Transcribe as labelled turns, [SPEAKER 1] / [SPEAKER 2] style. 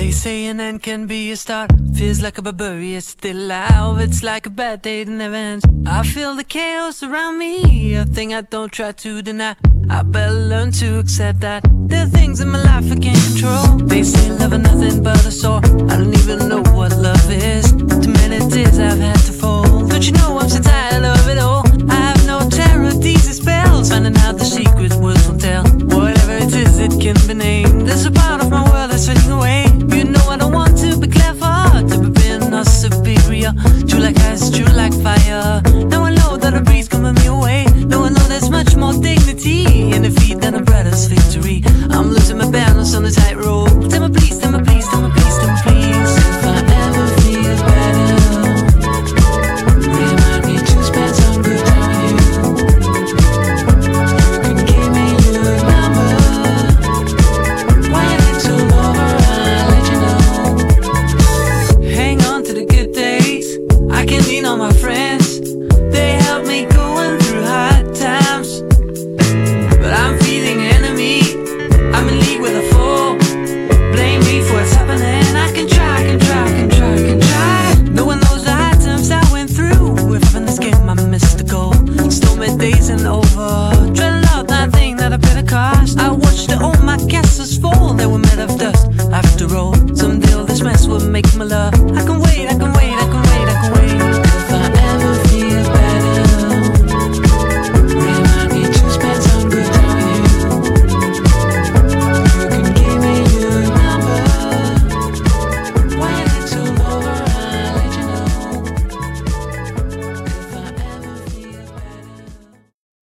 [SPEAKER 1] They say an end can be a start. Feels like a barbarian still alive. It's like a bad day that never ends. I feel the chaos around me, a thing I don't try to deny. I better learn to accept that there are things in my life I can't control. They say love is nothing but a sore. I don't even know what love is. Too many tears I've had to fold. Don't you know I'm so tired of it all?